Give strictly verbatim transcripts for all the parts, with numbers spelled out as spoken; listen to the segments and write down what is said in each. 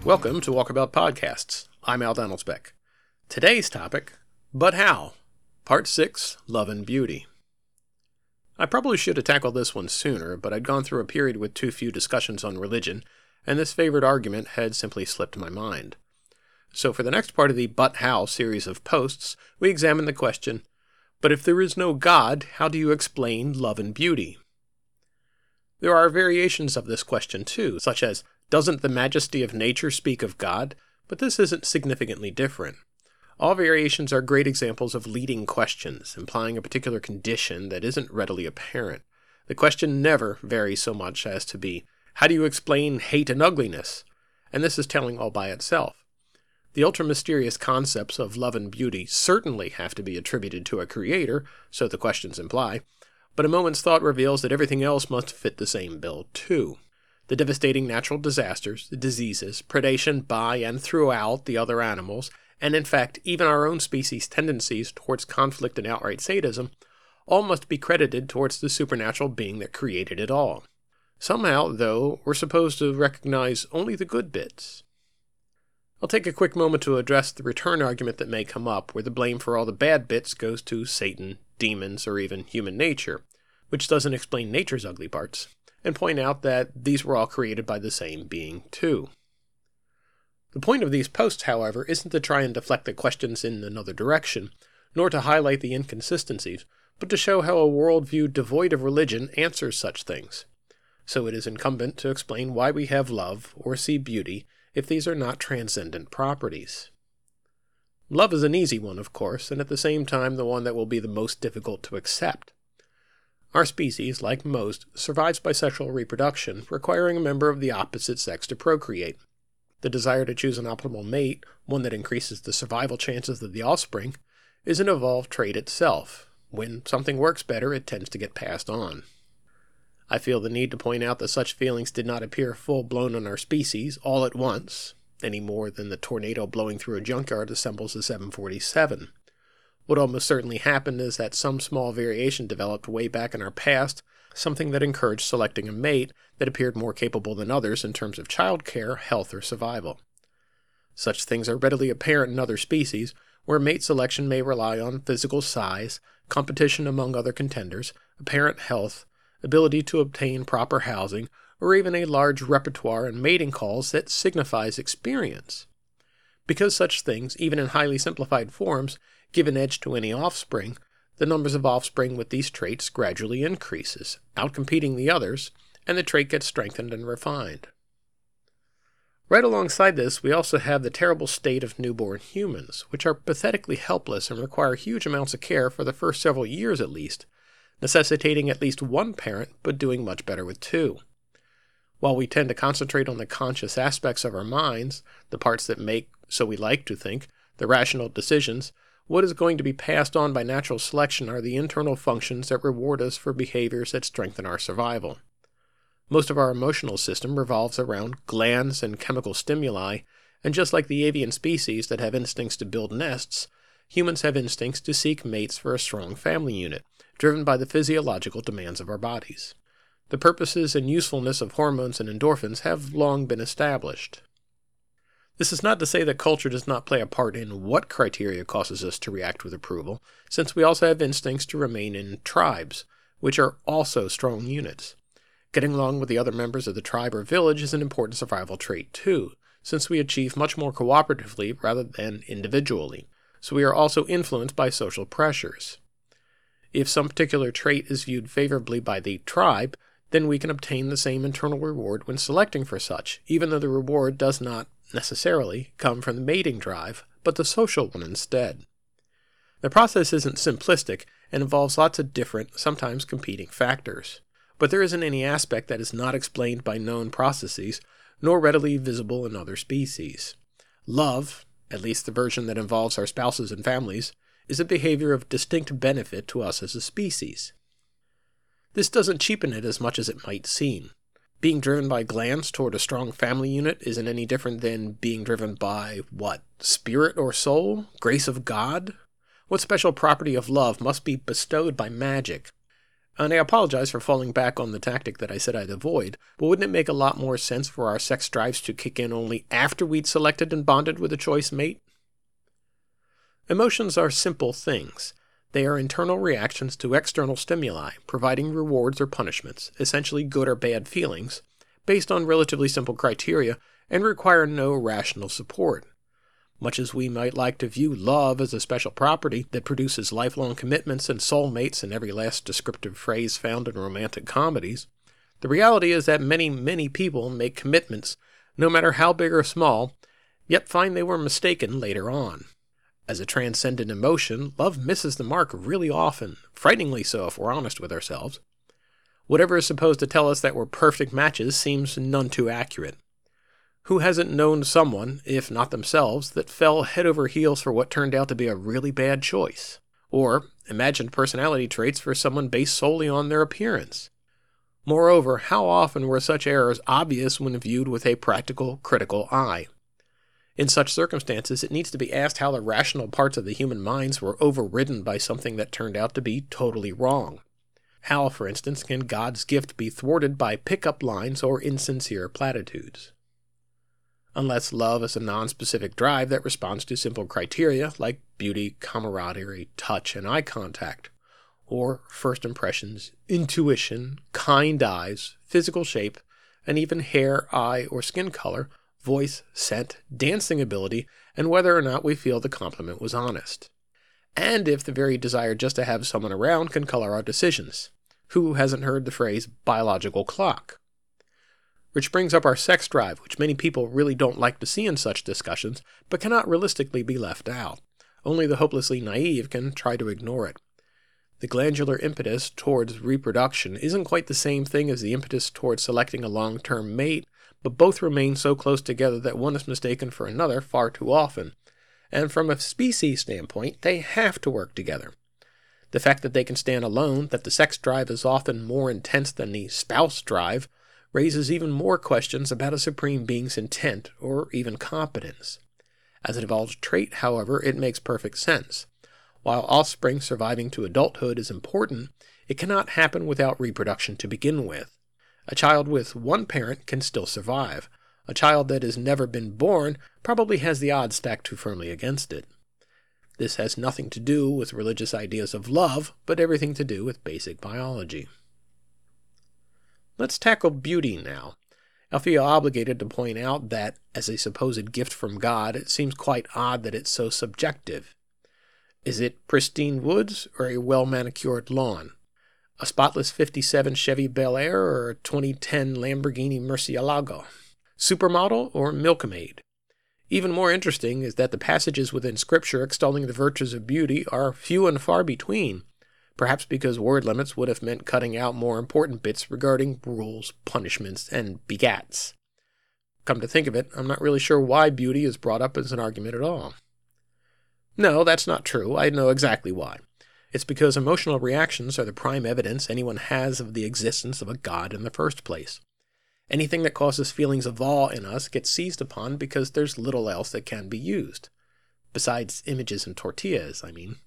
Welcome to Walkabout Podcasts. I'm Al Donaldsbeck. Today's topic, But How? Part six, Love and Beauty. I probably should have tackled this one sooner, but I'd gone through a period with too few discussions on religion, and this favorite argument had simply slipped my mind. So for the next part of the But How series of posts, we examine the question, but if there is no God, how do you explain love and beauty? There are variations of this question too, such as, doesn't the majesty of nature speak of God? But this isn't significantly different. All variations are great examples of leading questions, implying a particular condition that isn't readily apparent. The question never varies so much as to be, how do you explain hate and ugliness? And this is telling all by itself. The ultra-mysterious concepts of love and beauty certainly have to be attributed to a creator, so the questions imply, but a moment's thought reveals that everything else must fit the same bill too. The devastating natural disasters, the diseases, predation by and throughout the other animals, and in fact even our own species' tendencies towards conflict and outright sadism, all must be credited towards the supernatural being that created it all. Somehow, though, we're supposed to recognize only the good bits. I'll take a quick moment to address the return argument that may come up, where the blame for all the bad bits goes to Satan, demons, or even human nature, which doesn't explain nature's ugly parts, and point out that these were all created by the same being too. The point of these posts, however, isn't to try and deflect the questions in another direction, nor to highlight the inconsistencies, but to show how a worldview devoid of religion answers such things. So it is incumbent to explain why we have love or see beauty if these are not transcendent properties. Love is an easy one, of course, and at the same time the one that will be the most difficult to accept. Our species, like most, survives by sexual reproduction, requiring a member of the opposite sex to procreate. The desire to choose an optimal mate, one that increases the survival chances of the offspring, is an evolved trait itself. When something works better, it tends to get passed on. I feel the need to point out that such feelings did not appear full-blown on our species all at once, any more than the tornado blowing through a junkyard assembles a seven forty-seven. What almost certainly happened is that some small variation developed way back in our past, something that encouraged selecting a mate that appeared more capable than others in terms of childcare, health, or survival. Such things are readily apparent in other species, where mate selection may rely on physical size, competition among other contenders, apparent health, ability to obtain proper housing, or even a large repertoire and mating calls that signifies experience. Because such things, even in highly simplified forms, give an edge to any offspring, the numbers of offspring with these traits gradually increases, outcompeting the others, and the trait gets strengthened and refined. Right alongside this, we also have the terrible state of newborn humans, which are pathetically helpless and require huge amounts of care for the first several years at least, necessitating at least one parent, but doing much better with two. While we tend to concentrate on the conscious aspects of our minds, the parts that make, so we like to think, the rational decisions, what is going to be passed on by natural selection are the internal functions that reward us for behaviors that strengthen our survival. Most of our emotional system revolves around glands and chemical stimuli, and just like the avian species that have instincts to build nests, humans have instincts to seek mates for a strong family unit, driven by the physiological demands of our bodies. The purposes and usefulness of hormones and endorphins have long been established. This is not to say that culture does not play a part in what criteria causes us to react with approval, since we also have instincts to remain in tribes, which are also strong units. Getting along with the other members of the tribe or village is an important survival trait too, since we achieve much more cooperatively rather than individually, so we are also influenced by social pressures. If some particular trait is viewed favorably by the tribe, then we can obtain the same internal reward when selecting for such, even though the reward does not necessarily come from the mating drive, but the social one instead. The process isn't simplistic and involves lots of different, sometimes competing factors, but there isn't any aspect that is not explained by known processes, nor readily visible in other species. Love, at least the version that involves our spouses and families, is a behavior of distinct benefit to us as a species. This doesn't cheapen it as much as it might seem. Being driven by glands toward a strong family unit isn't any different than being driven by, what, spirit or soul? Grace of God? What special property of love must be bestowed by magic? And I apologize for falling back on the tactic that I said I'd avoid, but wouldn't it make a lot more sense for our sex drives to kick in only after we'd selected and bonded with a choice mate? Emotions are simple things. They are internal reactions to external stimuli, providing rewards or punishments, essentially good or bad feelings, based on relatively simple criteria, and require no rational support. Much as we might like to view love as a special property that produces lifelong commitments and soulmates in every last descriptive phrase found in romantic comedies, the reality is that many, many people make commitments, no matter how big or small, yet find they were mistaken later on. As a transcendent emotion, love misses the mark really often, frighteningly so if we're honest with ourselves. Whatever is supposed to tell us that we're perfect matches seems none too accurate. Who hasn't known someone, if not themselves, that fell head over heels for what turned out to be a really bad choice? Or imagined personality traits for someone based solely on their appearance? Moreover, how often were such errors obvious when viewed with a practical, critical eye? In such circumstances, it needs to be asked how the rational parts of the human minds were overridden by something that turned out to be totally wrong. How, for instance, can God's gift be thwarted by pick-up lines or insincere platitudes? Unless love is a non-specific drive that responds to simple criteria like beauty, camaraderie, touch, and eye contact, or first impressions, intuition, kind eyes, physical shape, and even hair, eye, or skin color, voice, scent, dancing ability, and whether or not we feel the compliment was honest. And if the very desire just to have someone around can color our decisions. Who hasn't heard the phrase biological clock? Which brings up our sex drive, which many people really don't like to see in such discussions, but cannot realistically be left out. Only the hopelessly naive can try to ignore it. The glandular impetus towards reproduction isn't quite the same thing as the impetus towards selecting a long-term mate, but both remain so close together that one is mistaken for another far too often. And from a species standpoint, they have to work together. The fact that they can stand alone, that the sex drive is often more intense than the spouse drive, raises even more questions about a supreme being's intent or even competence. As an evolved trait, however, it makes perfect sense. While offspring surviving to adulthood is important, it cannot happen without reproduction to begin with. A child with one parent can still survive. A child that has never been born probably has the odds stacked too firmly against it. This has nothing to do with religious ideas of love, but everything to do with basic biology. Let's tackle beauty now. I feel obligated to point out that, as a supposed gift from God, it seems quite odd that it's so subjective. Is it pristine woods or a well-manicured lawn? A spotless fifty-seven Chevy Bel Air or a twenty ten Lamborghini Murcielago? Supermodel or milkmaid? Even more interesting is that the passages within Scripture extolling the virtues of beauty are few and far between, perhaps because word limits would have meant cutting out more important bits regarding rules, punishments, and begats. Come to think of it, I'm not really sure why beauty is brought up as an argument at all. No, that's not true. I know exactly why. It's because emotional reactions are the prime evidence anyone has of the existence of a God in the first place. Anything that causes feelings of awe in us gets seized upon because there's little else that can be used. Besides images and tortillas, I mean.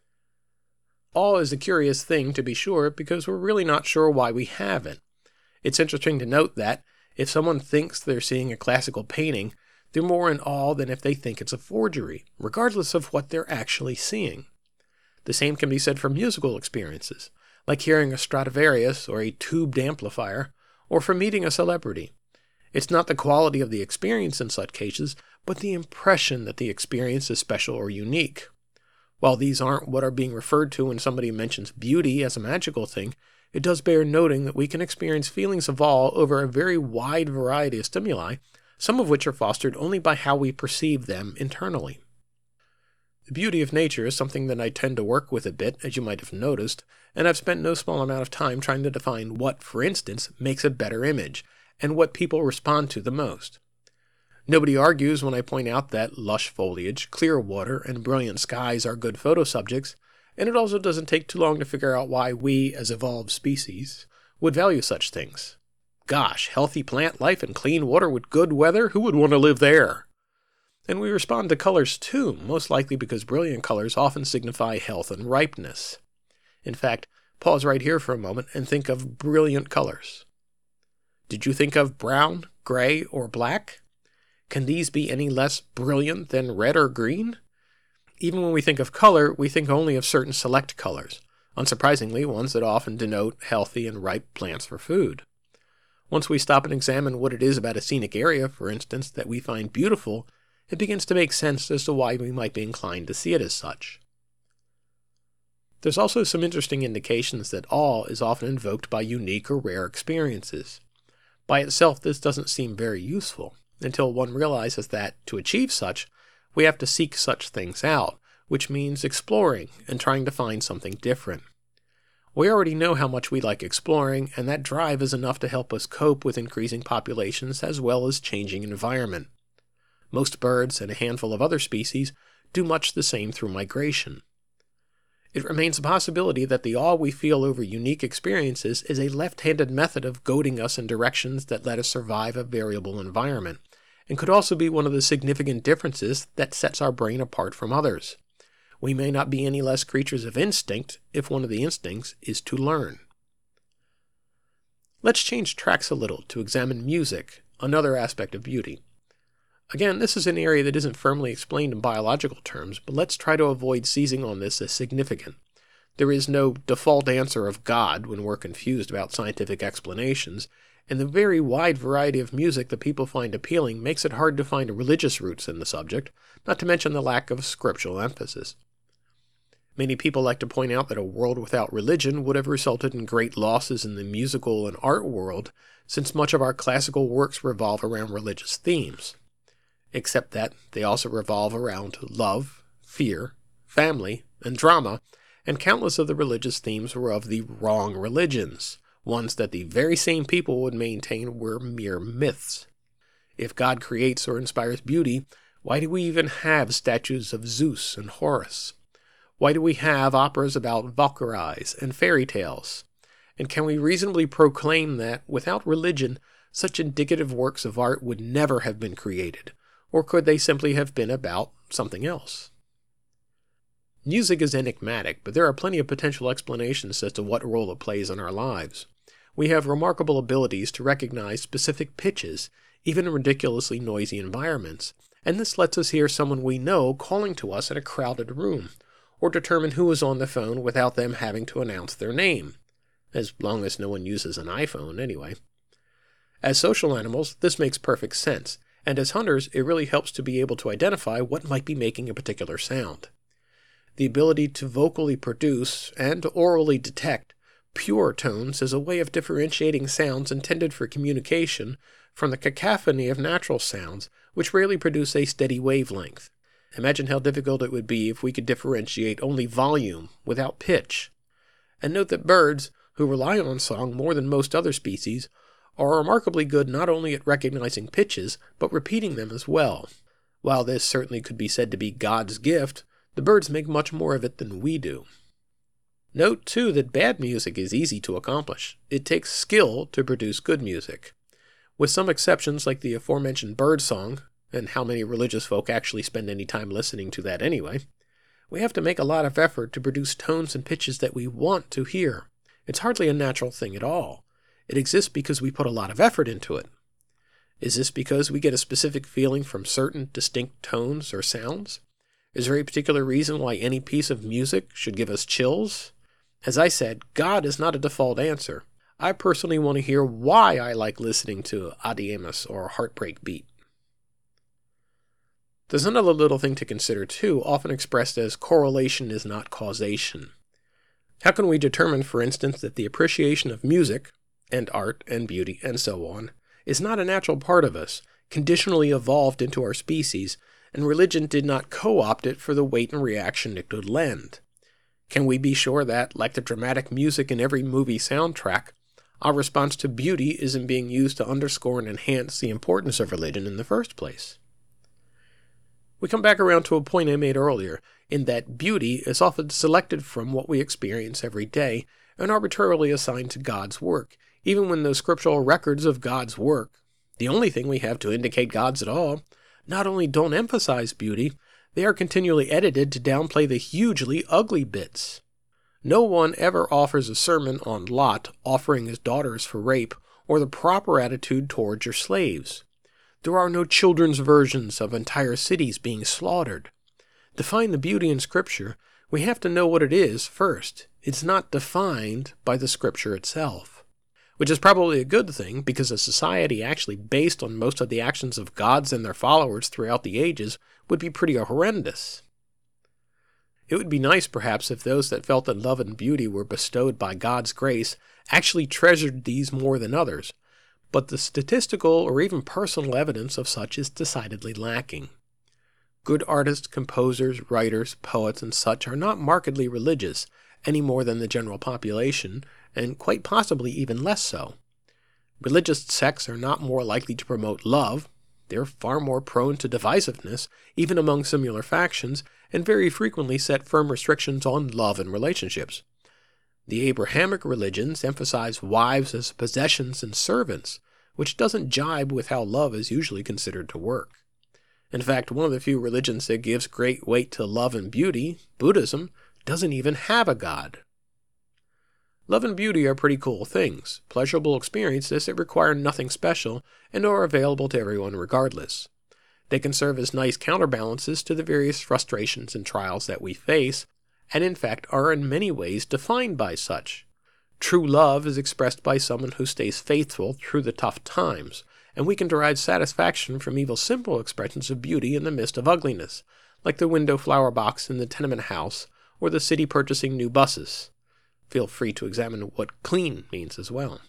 Awe is a curious thing, to be sure, because we're really not sure why we have it. It's interesting to note that, if someone thinks they're seeing a classical painting, they're more in awe than if they think it's a forgery, regardless of what they're actually seeing. The same can be said for musical experiences, like hearing a Stradivarius or a tubed amplifier, or for meeting a celebrity. It's not the quality of the experience in such cases, but the impression that the experience is special or unique. While these aren't what are being referred to when somebody mentions beauty as a magical thing, it does bear noting that we can experience feelings of awe over a very wide variety of stimuli, some of which are fostered only by how we perceive them internally. The beauty of nature is something that I tend to work with a bit, as you might have noticed, and I've spent no small amount of time trying to define what, for instance, makes a better image, and what people respond to the most. Nobody argues when I point out that lush foliage, clear water, and brilliant skies are good photo subjects, and it also doesn't take too long to figure out why we, as evolved species, would value such things. Gosh, healthy plant life and clean water with good weather, who would want to live there? And we respond to colors too, most likely because brilliant colors often signify health and ripeness. In fact, Pause right here for a moment and think of brilliant colors. Did you think of brown, gray, or black? Can these be any less brilliant than red or green? Even when we think of color, we think only of certain select colors, unsurprisingly ones that often denote healthy and ripe plants for food. Once we stop and examine what it is about a scenic area, for instance, that we find beautiful, it begins to make sense as to why we might be inclined to see it as such. There's also some interesting indications that awe is often invoked by unique or rare experiences. By itself, this doesn't seem very useful, until one realizes that, to achieve such, we have to seek such things out, which means exploring and trying to find something different. We already know how much we like exploring, and that drive is enough to help us cope with increasing populations as well as changing environment. Most birds and a handful of other species do much the same through migration. It remains a possibility that the awe we feel over unique experiences is a left-handed method of goading us in directions that let us survive a variable environment, and could also be one of the significant differences that sets our brain apart from others. We may not be any less creatures of instinct if one of the instincts is to learn. Let's change tracks a little to examine music, another aspect of beauty. Again, this is an area that isn't firmly explained in biological terms, but let's try to avoid seizing on this as significant. There is no default answer of God when we're confused about scientific explanations, and the very wide variety of music that people find appealing makes it hard to find religious roots in the subject, not to mention the lack of scriptural emphasis. Many people like to point out that a world without religion would have resulted in great losses in the musical and art world, since much of our classical works revolve around religious themes. Except that they also revolve around love, fear, family, and drama, and countless of the religious themes were of the wrong religions, ones that the very same people would maintain were mere myths. If God creates or inspires beauty, why do we even have statues of Zeus and Horus? Why do we have operas about Valkyries and fairy tales? And can we reasonably proclaim that, without religion, such indicative works of art would never have been created? Or could they simply have been about something else? Music is enigmatic, but there are plenty of potential explanations as to what role it plays in our lives. We have remarkable abilities to recognize specific pitches, even in ridiculously noisy environments, and this lets us hear someone we know calling to us in a crowded room, or determine who is on the phone without them having to announce their name, as long as no one uses an iPhone anyway. As social animals, this makes perfect sense, and as hunters, it really helps to be able to identify what might be making a particular sound. The ability to vocally produce and orally detect pure tones is a way of differentiating sounds intended for communication from the cacophony of natural sounds, which rarely produce a steady wavelength. Imagine how difficult it would be if we could differentiate only volume without pitch. And note that birds, who rely on song more than most other species, are remarkably good not only at recognizing pitches, but repeating them as well. While this certainly could be said to be God's gift, the birds make much more of it than we do. Note, too, that bad music is easy to accomplish. It takes skill to produce good music. With some exceptions like the aforementioned bird song, and how many religious folk actually spend any time listening to that anyway, we have to make a lot of effort to produce tones and pitches that we want to hear. It's hardly a natural thing at all. It exists because we put a lot of effort into it. Is this because we get a specific feeling from certain distinct tones or sounds? Is there a particular reason why any piece of music should give us chills? As I said, God is not a default answer. I personally want to hear why I like listening to Adi Amos or Heartbreak Beat. There's another little thing to consider too, often expressed as correlation is not causation. How can we determine, for instance, that the appreciation of music, and art, and beauty, and so on, is not a natural part of us, conditionally evolved into our species, and religion did not co-opt it for the weight and reaction it could lend? Can we be sure that, like the dramatic music in every movie soundtrack, our response to beauty isn't being used to underscore and enhance the importance of religion in the first place? We come back around to a point I made earlier, in that beauty is often selected from what we experience every day and arbitrarily assigned to God's work, even when those scriptural records of God's work, the only thing we have to indicate God's at all, not only don't emphasize beauty, they are continually edited to downplay the hugely ugly bits. No one ever offers a sermon on Lot offering his daughters for rape or the proper attitude towards your slaves. There are no children's versions of entire cities being slaughtered. To find the beauty in Scripture, we have to know what it is first. It's not defined by the Scripture itself, which is probably a good thing because a society actually based on most of the actions of gods and their followers throughout the ages would be pretty horrendous. It would be nice, perhaps, if those that felt that love and beauty were bestowed by God's grace actually treasured these more than others, but the statistical or even personal evidence of such is decidedly lacking. Good artists, composers, writers, poets, and such are not markedly religious, any more than the general population, and quite possibly even less so. Religious sects are not more likely to promote love. They're far more prone to divisiveness, even among similar factions, and very frequently set firm restrictions on love and relationships. The Abrahamic religions emphasize wives as possessions and servants, which doesn't jibe with how love is usually considered to work. In fact, one of the few religions that gives great weight to love and beauty, Buddhism, doesn't even have a god. Love and beauty are pretty cool things, pleasurable experiences that require nothing special and are available to everyone regardless. They can serve as nice counterbalances to the various frustrations and trials that we face, and in fact are in many ways defined by such. True love is expressed by someone who stays faithful through the tough times, and we can derive satisfaction from even simple expressions of beauty in the midst of ugliness, like the window flower box in the tenement house or the city purchasing new buses. Feel free to examine what clean means as well.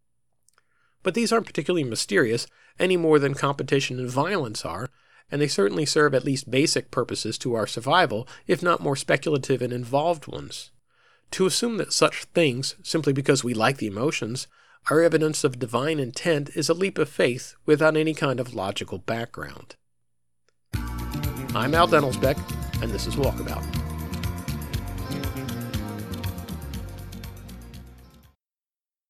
But these aren't particularly mysterious any more than competition and violence are, and they certainly serve at least basic purposes to our survival, if not more speculative and involved ones. To assume that such things, simply because we like the emotions, are evidence of divine intent is a leap of faith without any kind of logical background. I'm Al Dennelsbeck, and this is Walkabout.